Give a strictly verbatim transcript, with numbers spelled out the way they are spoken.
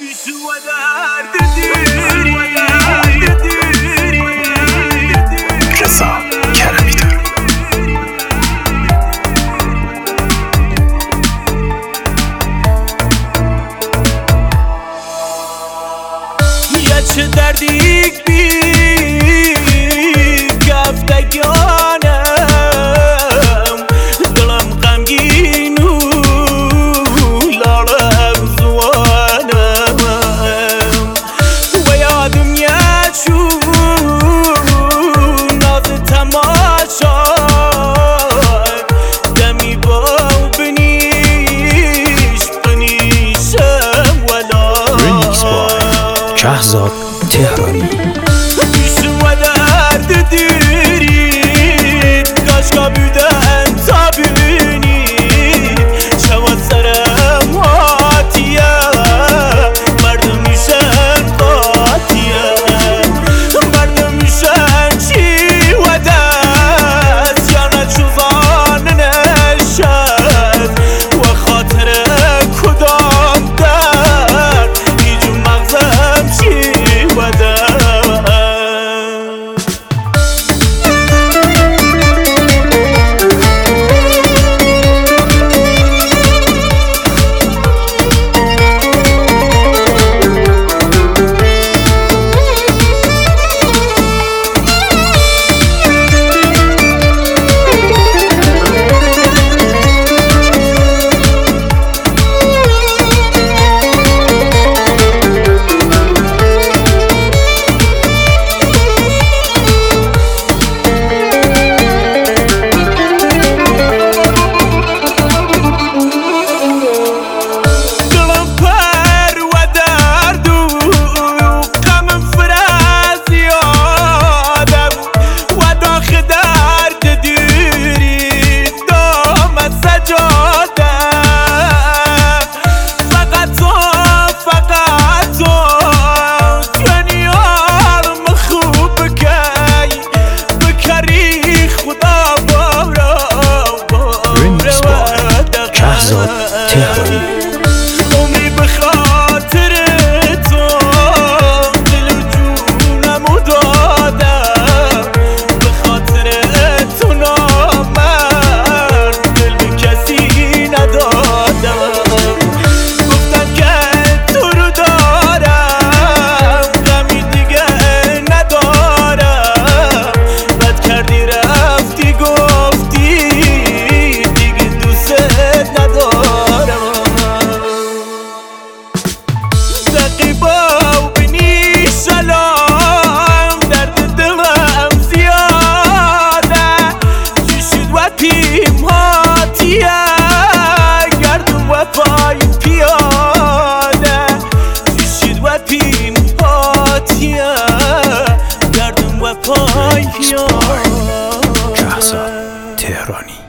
رضا کرمی دار یه چه دردی بی گفتگانم دلم غمگین و لالم زوانم و یادم یه چون ناز تماشای دمی با بنیش بنیشم ولا ریمیکس بای شهزاد تهرانی و درد دیرید کاشکا بودن تا ببینید شما سرم هاتیه مردم میشن قاطیه مردم میشن چی و دست یا نچوزان نشد و خاطر کدام درد هیچون مغزم چی و دست تهرانی عمری به خاطر تو دل و جونمو دادم به خاطر تو نامرد دل به کسی ندادم گفتم که تو رو دارم غمی دیگه ندارم بد کردی رفتی گفتی دیگه دوست ندارم پای پیاده چشید و پیم آتیه گردم و پای پیاده شهزاد تهرانی.